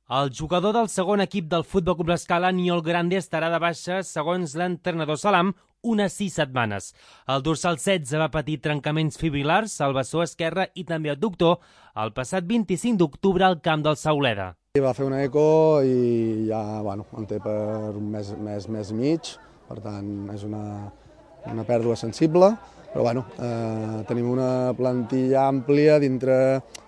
El jugador del segon equip del Futbol Club L'Escala, Niol Grande, estarà de baixa, segons l'entrenador Salam, unes 6 setmanes. El dorsal 16 va patir trencaments fibrilars al bessó esquerre i també adductor el passat 25 d'octubre al camp del Sauleda. Va fer una eco i ja en té per un mes i mig, per tant és una pèrdua sensible, però tenim una plantilla àmplia dintre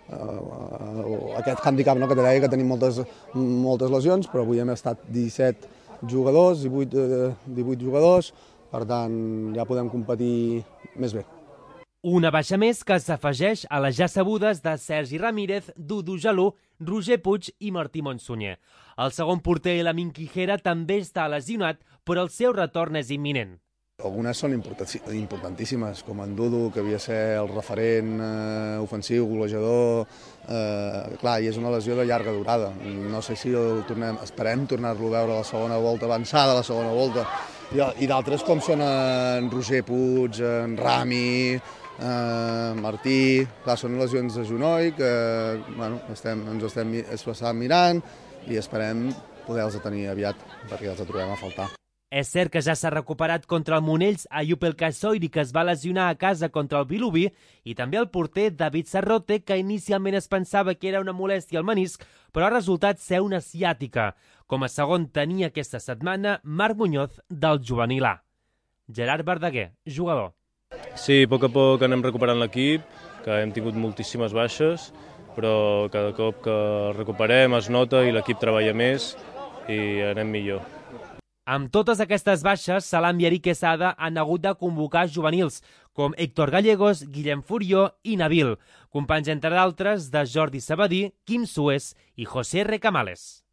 aquest hàndicap que te deia que tenim moltes lesions, però avui hem estat 17 jugadors, 18 jugadors, per tant ja podem competir més bé. Una baixa més que s'afegeix a les ja sabudes de Sergi Ramírez, Dudu Jalú, Roger Puig i Martí Monsunyer. El segon porter, Lamin Quijera, també està lesionat, però el seu retorn és imminent. Algunes són importantíssimes, com en Dudu, que havia de ser el referent ofensiu, golejador. Clar, i és una lesió de llarga durada. No sé si esperem tornar-lo a veure a la segona volta, avançada a la segona volta. I d'altres com són en Roger Puig, en Rami, Martí. Clar, són lesions de genoll que ens estem mirant i esperem poder-los tenir aviat perquè els trobem a faltar. És cert que ja s'ha recuperat contra el Monells Ayub El Kassoiri, que es va lesionar a casa contra el Vilobí, i també el porter David Sarrote, que inicialment es pensava que era una molèstia al menisc, però ha resultat ser una ciàtica. Com a segon tenia aquesta setmana Marc Muñoz, del juvenil A. Gerard Verdaguer, jugador. Sí, a poc anem recuperant l'equip, que hem tingut moltíssimes baixes, però cada cop que recuperem es nota i l'equip treballa més i anem millor. Amb totes aquestes baixes, Salam i Eric Quesada han hagut de convocar juvenils, com Héctor Gallegos, Guillem Furió i Nabil, companys entre d'altres de Jordi Sabadí, Quim Suez i José Recamales.